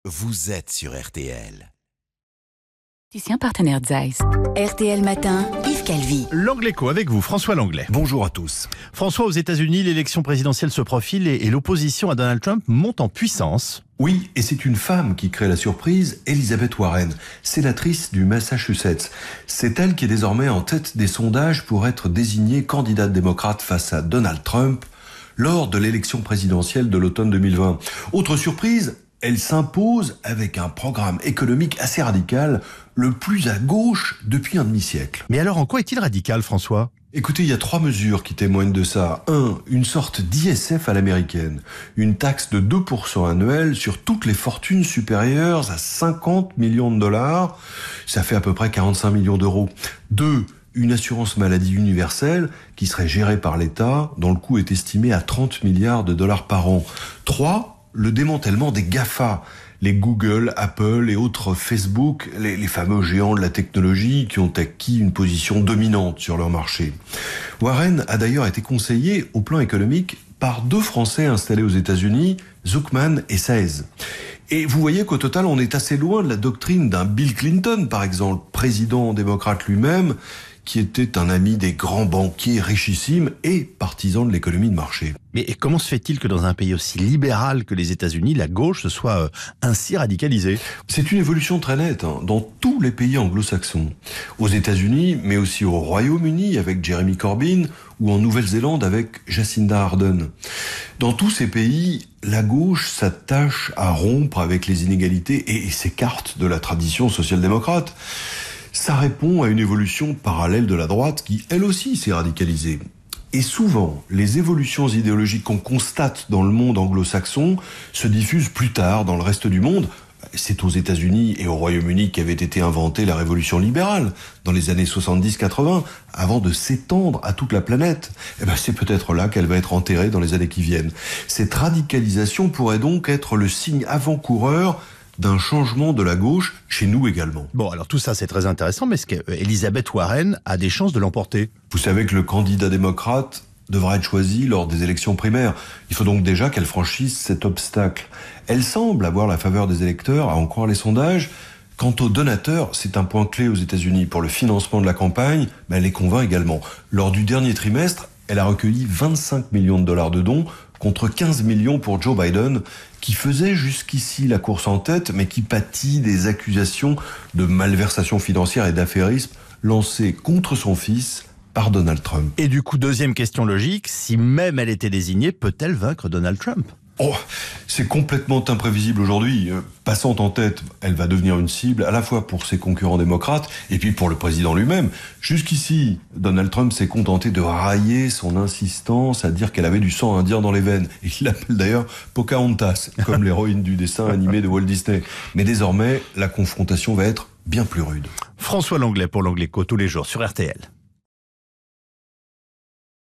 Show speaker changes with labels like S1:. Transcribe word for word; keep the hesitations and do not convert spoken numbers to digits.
S1: Vous êtes sur R T L.
S2: Partenaire Zeiss.
S3: R T L Matin, Yves Calvi.
S4: L'Angleco avec vous, François Langlais.
S5: Bonjour à tous.
S4: François, aux États-Unis, l'élection présidentielle se profile et, et l'opposition à Donald Trump monte en puissance.
S5: Oui, et c'est une femme qui crée la surprise, Elizabeth Warren, sénatrice du Massachusetts. C'est elle qui est désormais en tête des sondages pour être désignée candidate démocrate face à Donald Trump lors de l'élection présidentielle de l'automne deux mille vingt. Autre surprise, elle s'impose avec un programme économique assez radical, le plus à gauche depuis un demi-siècle.
S4: Mais alors, en quoi est-il radical, François ?
S5: Écoutez, il y a trois mesures qui témoignent de ça. Un, une sorte d'I S F à l'américaine. Une taxe de deux pour cent annuelle sur toutes les fortunes supérieures à cinquante millions de dollars. Ça fait à peu près quarante-cinq millions d'euros. Deux, une assurance maladie universelle qui serait gérée par l'État, dont le coût est estimé à trente milliards de dollars par an. Trois, le démantèlement des GAFA, les Google, Apple et autres Facebook, les, les fameux géants de la technologie qui ont acquis une position dominante sur leur marché. Warren a d'ailleurs été conseillé au plan économique par deux Français installés aux États-Unis, Zuckman et Saez. Et vous voyez qu'au total, on est assez loin de la doctrine d'un Bill Clinton, par exemple, président démocrate lui-même, qui était un ami des grands banquiers richissimes et partisan de l'économie de marché.
S4: Mais comment se fait-il que dans un pays aussi libéral que les États-Unis, la gauche se soit euh, ainsi radicalisée ?
S5: C'est une évolution très nette hein, dans tous les pays anglo-saxons. Aux États-Unis, mais aussi au Royaume-Uni avec Jeremy Corbyn ou en Nouvelle-Zélande avec Jacinda Ardern. Dans tous ces pays, la gauche s'attache à rompre avec les inégalités et s'écarte de la tradition social-démocrate. Ça répond à une évolution parallèle de la droite qui, elle aussi, s'est radicalisée. Et souvent, les évolutions idéologiques qu'on constate dans le monde anglo-saxon se diffusent plus tard dans le reste du monde. C'est aux États-Unis et au Royaume-Uni qu'avait été inventée la révolution libérale dans les années soixante-dix quatre-vingts, avant de s'étendre à toute la planète. Et ben, c'est peut-être là qu'elle va être enterrée dans les années qui viennent. Cette radicalisation pourrait donc être le signe avant-coureur d'un changement de la gauche chez nous également.
S4: Bon, alors tout ça c'est très intéressant, mais est-ce qu'Elizabeth Warren a des chances de l'emporter ?
S5: Vous savez que le candidat démocrate devra être choisi lors des élections primaires. Il faut donc déjà qu'elle franchisse cet obstacle. Elle semble avoir la faveur des électeurs, à en croire les sondages. Quant aux donateurs, c'est un point clé aux États-Unis. Pour le financement de la campagne, ben elle les convainc également. Lors du dernier trimestre, elle a recueilli vingt-cinq millions de dollars de dons, contre quinze millions pour Joe Biden, qui faisait jusqu'ici la course en tête, mais qui pâtit des accusations de malversation financière et d'affairisme lancées contre son fils par Donald Trump.
S4: Et du coup, deuxième question logique, si même elle était désignée, peut-elle vaincre Donald Trump ?
S5: Oh, c'est complètement imprévisible aujourd'hui. Passant en tête, elle va devenir une cible à la fois pour ses concurrents démocrates et puis pour le président lui-même. Jusqu'ici, Donald Trump s'est contenté de railler son insistance à dire qu'elle avait du sang indien dans les veines. Et il l'appelle d'ailleurs Pocahontas, comme l'héroïne du dessin animé de Walt Disney. Mais désormais, la confrontation va être bien plus rude.
S4: François Langlais pour l'Angleco tous les jours sur R T L.